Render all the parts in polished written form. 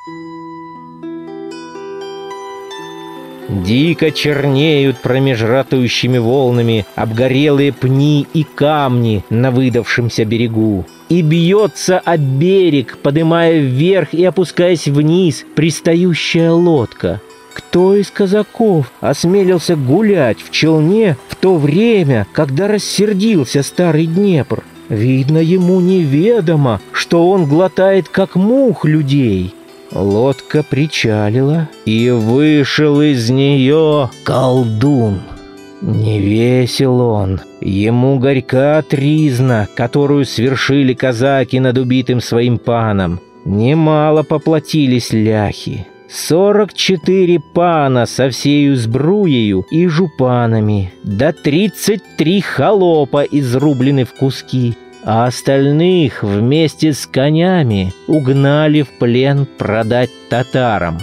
Дико чернеют промеж ратующими волнами обгорелые пни и камни на выдавшемся берегу. И бьется об берег, подымая вверх и опускаясь вниз, пристающая лодка. Кто из казаков осмелился гулять в челне в то время, когда рассердился старый Днепр? Видно, ему неведомо, что он глотает, как мух, людей. Лодка причалила, и вышел из нее колдун. Не весел он, ему горька тризна, которую свершили казаки над убитым своим паном. Немало поплатились ляхи. 44 пана со всею сбруею и жупанами, да 33 холопа изрублены в куски, а остальных вместе с конями угнали в плен продать татарам.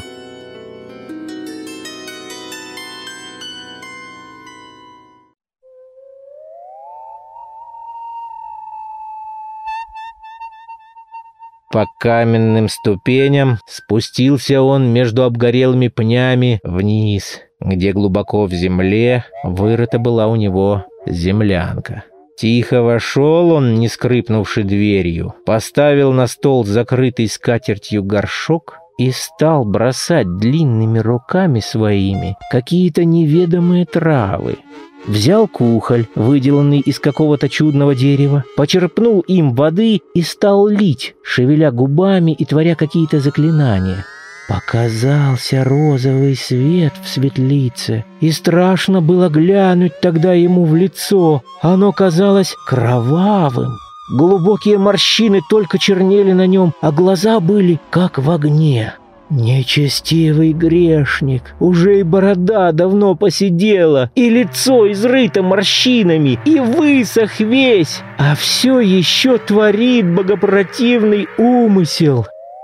По каменным ступеням спустился он между обгорелыми пнями вниз, где глубоко в земле вырыта была у него землянка. Тихо вошел он, не скрипнувши дверью, поставил на стол закрытый скатертью горшок и стал бросать длинными руками своими какие-то неведомые травы. Взял кухоль, выделанный из какого-то чудного дерева, почерпнул им воды и стал лить, шевеля губами и творя какие-то заклинания. Показался розовый свет в светлице, и страшно было глянуть тогда ему в лицо. Оно казалось кровавым. Глубокие морщины только чернели на нем, а глаза были как в огне. Нечестивый грешник, уже и борода давно поседела, и лицо изрыто морщинами, и высох весь, а все еще творит богопротивный умысел.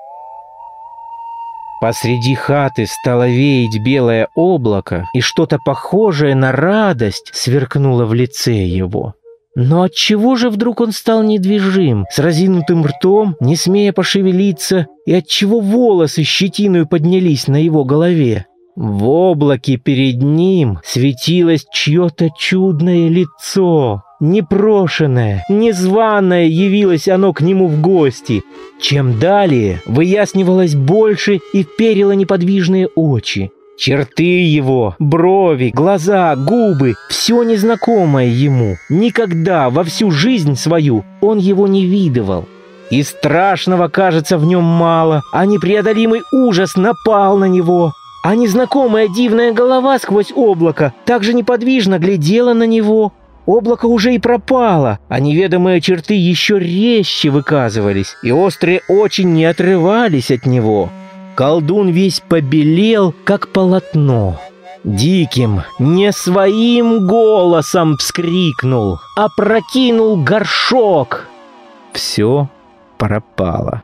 Посреди хаты стало веять белое облако, и что-то похожее на радость сверкнуло в лице его. Но отчего же вдруг он стал недвижим, с разинутым ртом, не смея пошевелиться, и отчего волосы щетиною поднялись на его голове? В облаке перед ним светилось чье-то чудное лицо. Непрошенное, незваное явилось оно к нему в гости. Чем далее, выяснивалось больше и вперило неподвижные очи. Черты его, брови, глаза, губы — все незнакомое ему. Никогда во всю жизнь свою он его не видывал. И страшного, кажется, в нем мало, а непреодолимый ужас напал на него. А незнакомая дивная голова сквозь облако также неподвижно глядела на него. Облако уже и пропало, а неведомые черты еще резче выказывались, и острые очи не отрывались от него. Колдун весь побелел, как полотно. Диким, не своим голосом вскрикнул, опрокинул горшок. Все пропало.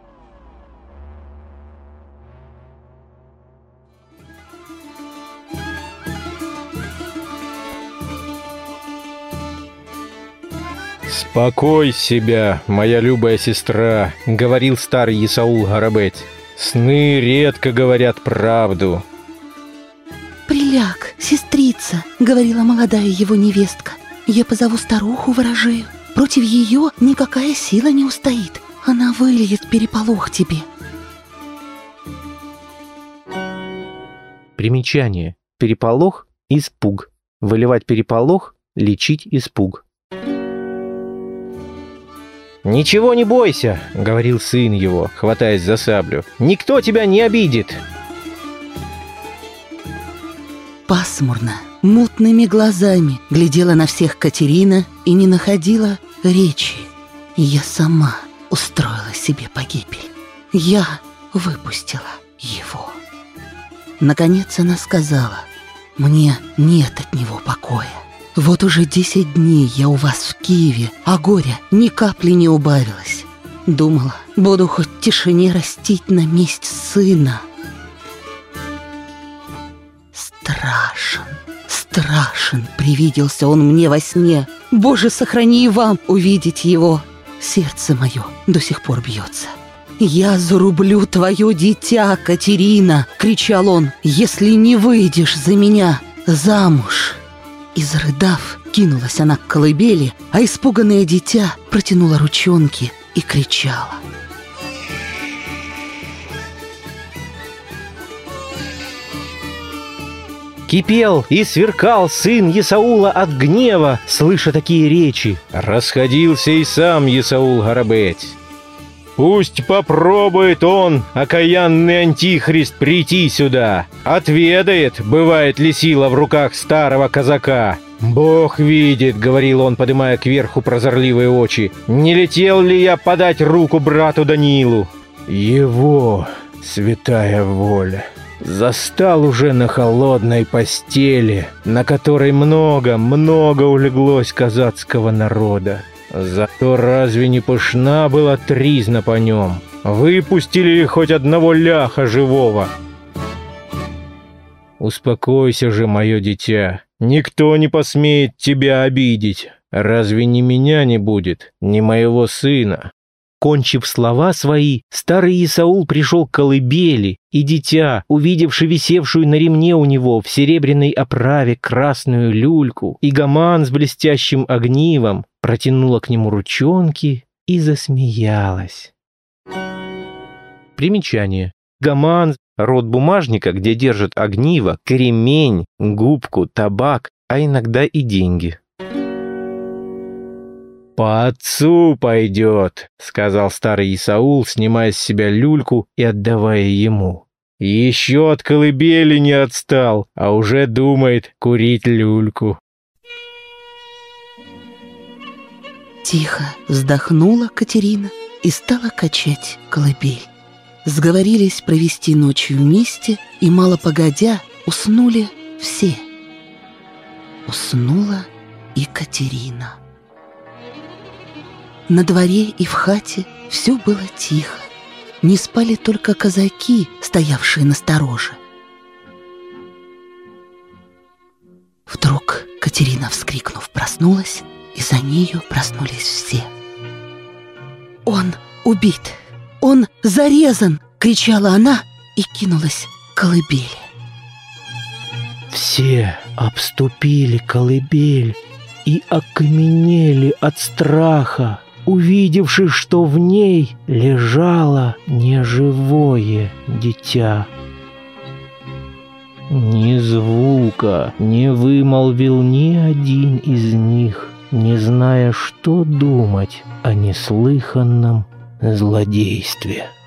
«Спокой себя, моя любая сестра», — говорил старый Исаул Горобец. «Сны редко говорят правду». «Приляг, сестрица», — говорила молодая его невестка. «Я позову старуху ворожею. Против ее никакая сила не устоит. Она выльет переполох тебе». Примечание. Переполох – испуг. Выливать переполох – лечить испуг. «Ничего не бойся», — говорил сын его, хватаясь за саблю. «Никто тебя не обидит». Пасмурно, мутными глазами глядела на всех Катерина и не находила речи. Я сама устроила себе погибель. Я выпустила его. Наконец она сказала: «Мне нет от него покоя. Вот уже 10 дней я у вас в Киеве, а горя ни капли не убавилось. Думала, буду хоть в тишине растить на месть сына». Страшен привиделся он мне во сне. Боже, сохрани и вам увидеть его. Сердце мое до сих пор бьется. «Я зарублю твое дитя, Катерина!» — кричал он, «если не выйдешь за меня замуж!» И, зарыдав, кинулась она к колыбели, а испуганное дитя протянуло ручонки и кричало. Кипел и сверкал сын Есаула от гнева, слыша такие речи. Расходился и сам Есаул Горобец. Пусть попробует он, окаянный антихрист, прийти сюда. Отведает, бывает ли сила в руках старого казака. «Бог видит», — говорил он, подымая кверху прозорливые очи, «не летел ли я подать руку брату Даниилу? Его святая воля. Застал уже на холодной постели, на которой много улеглось казацкого народа. Зато разве не пышна была тризна по нем? Выпустили ли хоть одного ляха живого? Успокойся же, мое дитя, никто не посмеет тебя обидеть. Разве ни меня не будет, ни моего сына?» Кончив слова свои, старый Есаул пришел к колыбели, и дитя, увидевши висевшую на ремне у него в серебряной оправе красную люльку и гаман с блестящим огнивом, протянула к нему ручонки и засмеялась. Примечание. Гаман — род бумажника, где держат огниво, кремень, губку, табак, а иногда и деньги. «По отцу пойдет», — сказал старый Исаул, снимая с себя люльку и отдавая ему. «Еще от колыбели не отстал, а уже думает курить люльку». Тихо вздохнула Катерина и стала качать колыбель. Сговорились провести ночью вместе, и мало погодя уснули все. Уснула и Катерина. На дворе и в хате все было тихо. Не спали только казаки, стоявшие настороже. Вдруг Катерина, вскрикнув, проснулась, и за нею проснулись все. «Он убит! Он зарезан!» — кричала она и кинулась к колыбели. Все обступили колыбель и окаменели от страха, увидевши, что в ней лежало неживое дитя. Ни звука не вымолвил ни один из них, не зная, что думать о неслыханном злодействе.